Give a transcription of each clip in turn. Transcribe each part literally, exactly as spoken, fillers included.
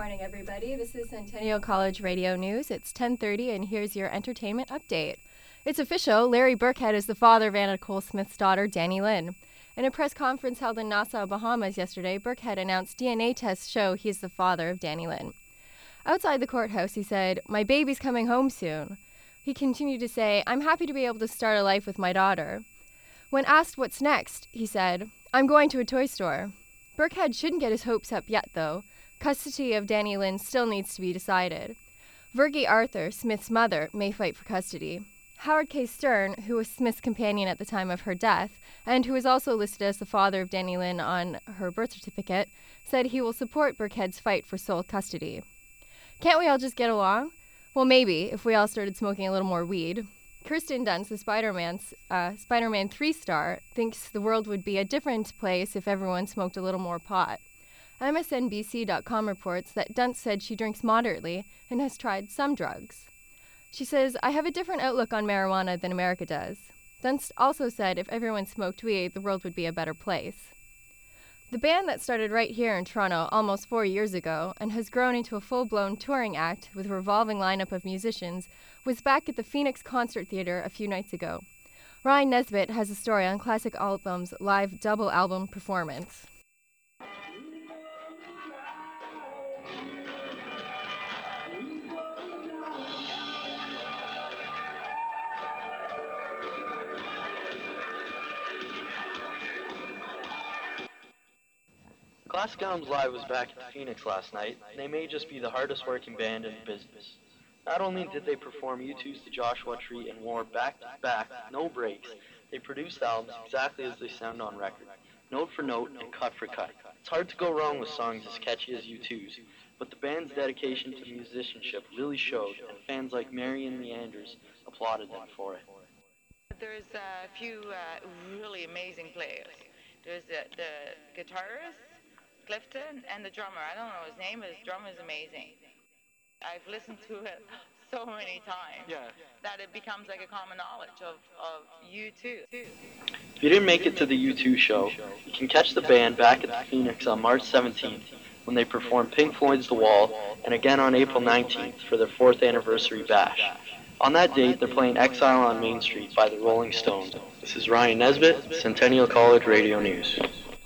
morning, everybody. This is Centennial College Radio News. It's ten thirty, and here's your entertainment update. It's official. Larry Burkhead is the father of Anna Nicole Smith's daughter, Danny Lynn. In a press conference held in Nassau, Bahamas yesterday, Burkhead announced D N A tests show he is the father of Danny Lynn. Outside the courthouse, he said, "My baby's coming home soon." He continued to say, "I'm happy to be able to start a life with my daughter." When asked what's next, he said, "I'm going to a toy store." Burkhead shouldn't get his hopes up yet, though. Custody of Danny Lynn still needs to be decided. Virgie Arthur, Smith's mother, may fight for custody. Howard K. Stern, who was Smith's companion at the time of her death, and who is also listed as the father of Danny Lynn on her birth certificate, said he will support Burkhead's fight for sole custody. Can't we all just get along? Well, maybe, if we all started smoking a little more weed. Kirsten Dunst, the Spider-Man's, uh, Spider-Man three star, thinks the world would be a different place if everyone smoked a little more pot. M S N B C dot com reports that Dunst said she drinks moderately and has tried some drugs. She says, "I have a different outlook on marijuana than America does." Dunst also said if everyone smoked weed, the world would be a better place. The band that started right here in Toronto almost four years ago and has grown into a full-blown touring act with a revolving lineup of musicians was back at the Phoenix Concert Theatre a few nights ago. Ryan Nesbitt has a story on Classic Album's live double album performance. Classic Albums Live was back at the Phoenix last night, and they may just be the hardest working band in the business. Not only did they perform U two's The Joshua Tree and more back-to-back, no breaks, they produced albums exactly as they sound on record, note for note and cut for cut. It's hard to go wrong with songs as catchy as U two's, but the band's dedication to musicianship really showed, and fans like Marion Leanders applauded them for it. There's a few uh, really amazing players. There's the, the guitarist, Clifton, and the drummer. I don't know his name, but his drummer is amazing. I've listened to it so many times yeah. that it becomes like a common knowledge of, of U two. If you didn't make it to the U two show, you can catch the band back at the Phoenix on March seventeenth when they perform Pink Floyd's The Wall, and again on April nineteenth for their fourth anniversary bash. On that date, they're playing Exile on Main Street by the Rolling Stones. This is Ryan Nesbitt, Centennial College Radio News.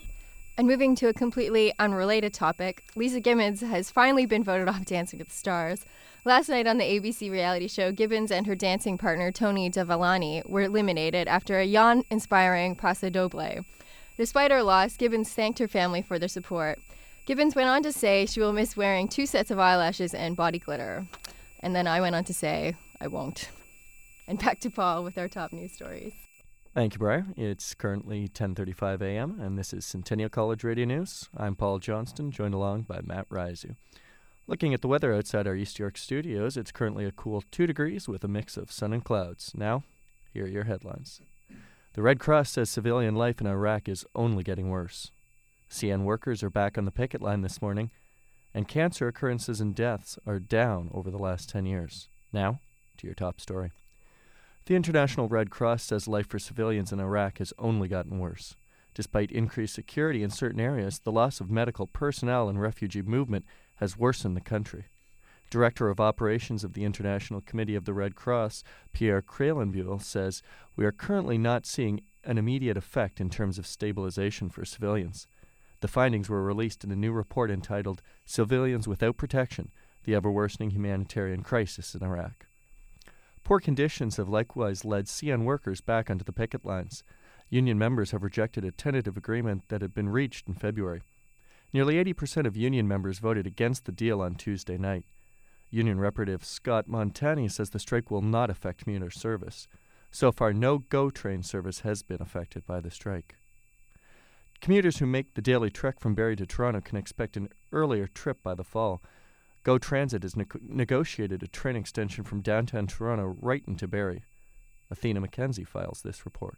And moving to a completely unrelated topic, Lisa Gibbons has finally been voted off Dancing with the Stars. Last night on the A B C reality show, Gibbons and her dancing partner, Tony Devallani, were eliminated after a yawn-inspiring paso doble. Despite her loss, Gibbons thanked her family for their support. Gibbons went on to say she will miss wearing two sets of eyelashes and body glitter. And then I went on to say, I won't. And back to Paul with our top news stories. Thank you, Briar. It's currently ten thirty-five a.m., and this is Centennial College Radio News. I'm Paul Johnston, joined along by Matt Rizu. Looking at the weather outside our East York studios, it's currently a cool two degrees with a mix of sun and clouds. Now, here are your headlines. The Red Cross says civilian life in Iraq is only getting worse. C N workers are back on the picket line this morning, and cancer occurrences and deaths are down over the last ten years. Now, to your top story. The International Red Cross says life for civilians in Iraq has only gotten worse. Despite increased security in certain areas, the loss of medical personnel and refugee movement has worsened the country. Director of Operations of the International Committee of the Red Cross, Pierre Kralenbuhl, says, "We are currently not seeing an immediate effect in terms of stabilization for civilians." The findings were released in a new report entitled Civilians Without Protection, the Ever-Worsening Humanitarian Crisis in Iraq. Poor conditions have likewise led C N workers back onto the picket lines. Union members have rejected a tentative agreement that had been reached in February. Nearly eighty percent of union members voted against the deal on Tuesday night. Union Representative Scott Montani says the strike will not affect commuter service. So far, no GO train service has been affected by the strike. Commuters who make the daily trek from Barrie to Toronto can expect an earlier trip by the fall. GO Transit has ne- negotiated a train extension from downtown Toronto right into Barrie. Athena McKenzie files this report.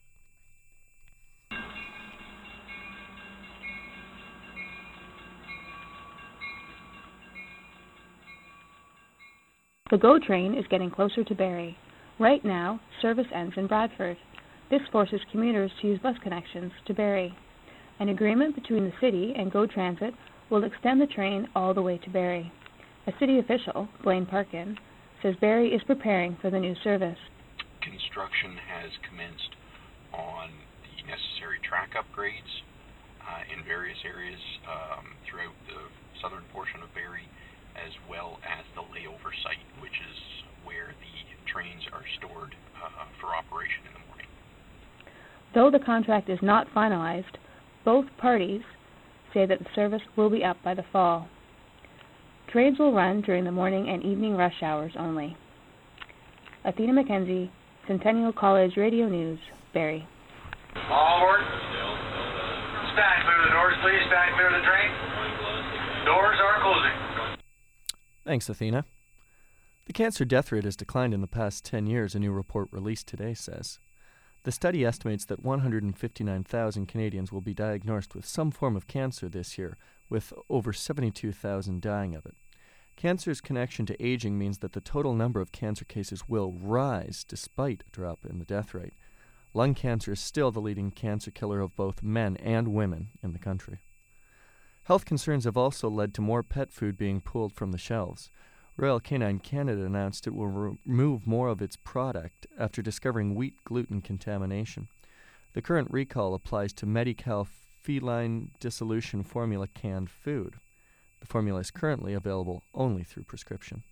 The GO train is getting closer to Barrie. Right now, service ends in Bradford. This forces commuters to use bus connections to Barrie. An agreement between the city and GO Transit will extend the train all the way to Barrie. A city official, Blaine Parkin, says Barrie is preparing for the new service. Construction has commenced on the necessary track upgrades uh, in various areas um, throughout the southern portion of Barrie, as well as the layover site, which is where the trains are stored uh, for operation in the morning. Though the contract is not finalized, both parties say that the service will be up by the fall. Trains will run during the morning and evening rush hours only. Athena McKenzie, Centennial College Radio News, Barrie. All aboard. Stand clear of the doors, please. Stand clear of the train. Doors are closing. Thanks, Athena. The cancer death rate has declined in the past ten years, a new report released today says. The study estimates that one hundred fifty-nine thousand Canadians will be diagnosed with some form of cancer this year, with over seventy-two thousand dying of it. Cancer's connection to aging means that the total number of cancer cases will rise despite a drop in the death rate. Lung cancer is still the leading cancer killer of both men and women in the country. Health concerns have also led to more pet food being pulled from the shelves. Royal Canine Canada announced it will re- remove more of its product after discovering wheat gluten contamination. The current recall applies to Medi-Cal feline dissolution formula canned food. The formula is currently available only through prescription.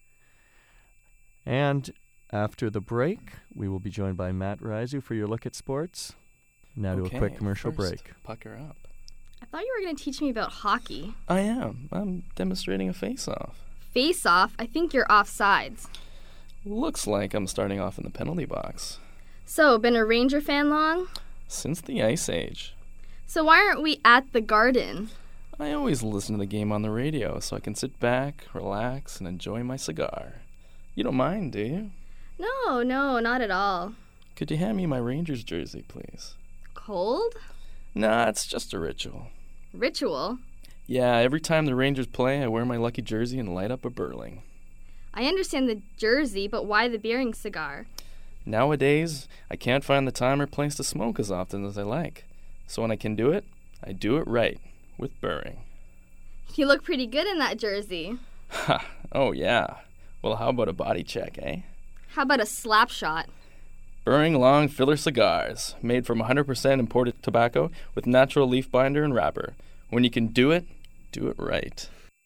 And after the break, we will be joined by Matt Rizu for your look at sports. Now okay, to a quick commercial first, break. Pucker up. I thought you were going to teach me about hockey. I am. I'm demonstrating a face-off. Face-off? I think you're offsides. Looks like I'm starting off in the penalty box. So, been a Ranger fan long? Since the Ice Age. So why aren't we at the Garden? I always listen to the game on the radio so I can sit back, relax, and enjoy my cigar. You don't mind, do you? No, no, not at all. Could you hand me my Rangers jersey, please? Cold? Nah, it's just a ritual. Ritual? Yeah, every time the Rangers play, I wear my lucky jersey and light up a Burling. I understand the jersey, but why the Beering cigar? Nowadays, I can't find the time or place to smoke as often as I like. So when I can do it, I do it right, with Beering. You look pretty good in that jersey. Ha! Oh, yeah. Well, how about a body check, eh? How about a slap shot? Beering Long Filler Cigars, made from one hundred percent imported tobacco with natural leaf binder and wrapper. When you can do it, do it right.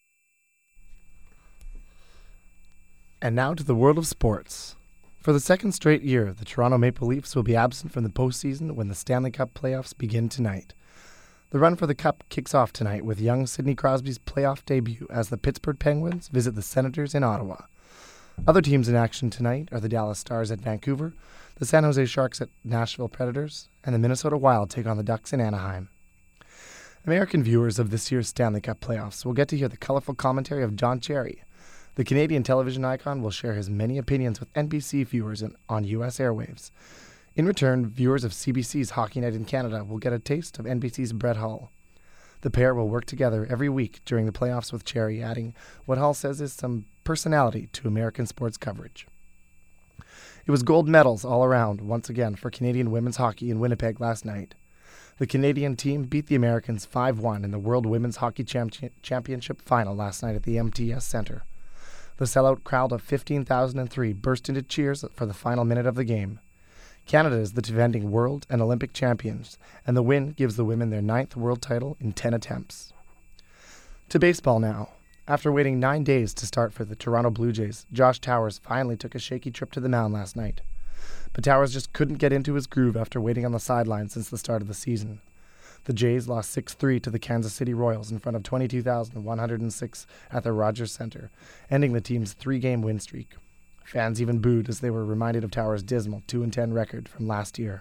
And now to the world of sports. For the second straight year, the Toronto Maple Leafs will be absent from the postseason when the Stanley Cup playoffs begin tonight. The run for the Cup kicks off tonight with young Sidney Crosby's playoff debut as the Pittsburgh Penguins visit the Senators in Ottawa. Other teams in action tonight are the Dallas Stars at Vancouver, the San Jose Sharks at Nashville Predators, and the Minnesota Wild take on the Ducks in Anaheim. American viewers of this year's Stanley Cup playoffs will get to hear the colorful commentary of John Cherry. The Canadian television icon will share his many opinions with N B C viewers in, on U S airwaves. In return, viewers of C B C's Hockey Night in Canada will get a taste of N B C's Brett Hull. The pair will work together every week during the playoffs with Cherry, adding what Hull says is some personality to American sports coverage. It was gold medals all around, once again, for Canadian women's hockey in Winnipeg last night. The Canadian team beat the Americans five one in the World Women's Hockey Champion- Championship final last night at the M T S Center. The sellout crowd of fifteen thousand three burst into cheers for the final minute of the game. Canada is the defending world and Olympic champions, and the win gives the women their ninth world title in ten attempts. To baseball now. After waiting nine days to start for the Toronto Blue Jays, Josh Towers finally took a shaky trip to the mound last night. But Towers just couldn't get into his groove after waiting on the sideline since the start of the season. The Jays lost six three to the Kansas City Royals in front of twenty-two thousand one hundred six at the Rogers Center, ending the team's three-game win streak. Fans even booed as they were reminded of Towers' dismal two and ten record from last year.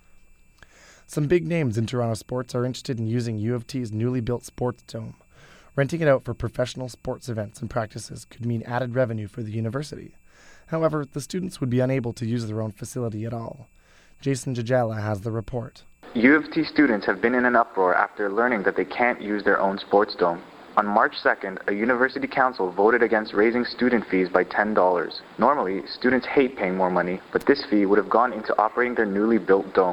Some big names in Toronto sports are interested in using U of T's newly built Sports Dome. Renting it out for professional sports events and practices could mean added revenue for the university. However, the students would be unable to use their own facility at all. Jason Jajala has the report. U of T students have been in an uproar after learning that they can't use their own sports dome. On March second, a university council voted against raising student fees by ten dollars. Normally, students hate paying more money, but this fee would have gone into operating their newly built dome.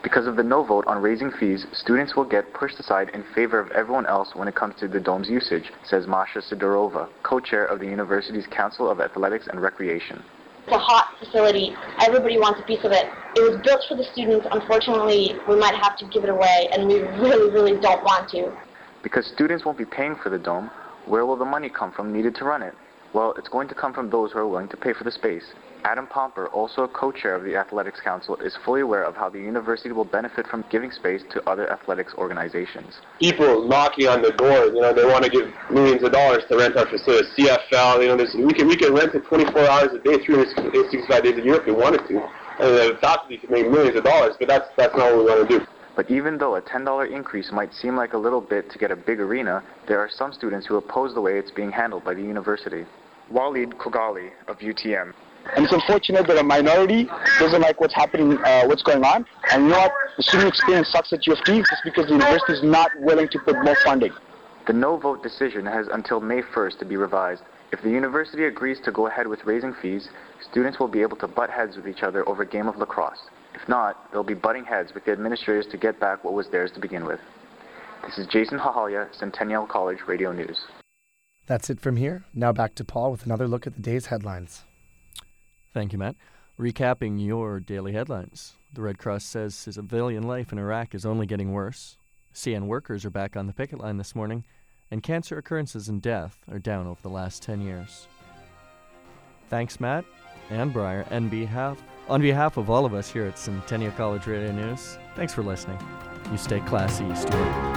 Because of the no vote on raising fees, students will get pushed aside in favor of everyone else when it comes to the dome's usage, says Masha Sidorova, co-chair of the university's Council of Athletics and Recreation. It's a hot facility. Everybody wants a piece of it. It was built for the students. Unfortunately, we might have to give it away, and we really, really don't want to. Because students won't be paying for the dome, where will the money come from needed to run it? Well, it's going to come from those who are willing to pay for the space. Adam Pomper, also a co-chair of the Athletics Council, is fully aware of how the university will benefit from giving space to other athletics organizations. People knocking on the door, you know, they want to give millions of dollars to rent our facility. C F L, you know, there's, we can we can rent it twenty-four hours a day, three hundred sixty-five days a year if we wanted to. And the faculty could make millions of dollars, but that's that's not what we want to do. But even though a ten dollars increase might seem like a little bit to get a big arena, there are some students who oppose the way it's being handled by the university. Walid Kogali of U T M. And it's unfortunate that a minority doesn't like what's happening, uh, what's going on. And you know what? The student experience sucks at U of T just because the university is not willing to put more funding. The no vote decision has until May first to be revised. If the university agrees to go ahead with raising fees, students will be able to butt heads with each other over a game of lacrosse. If not, they'll be butting heads with the administrators to get back what was theirs to begin with. This is Jason Hahalia, Centennial College Radio News. That's it from here. Now back to Paul with another look at the day's headlines. Thank you, Matt. Recapping your daily headlines. The Red Cross says civilian life in Iraq is only getting worse. C N workers are back on the picket line this morning, and cancer occurrences and death are down over the last ten years. Thanks, Matt and Briar, and behalf, on behalf of all of us here at Centennial College Radio News, thanks for listening. You stay classy, Stuart.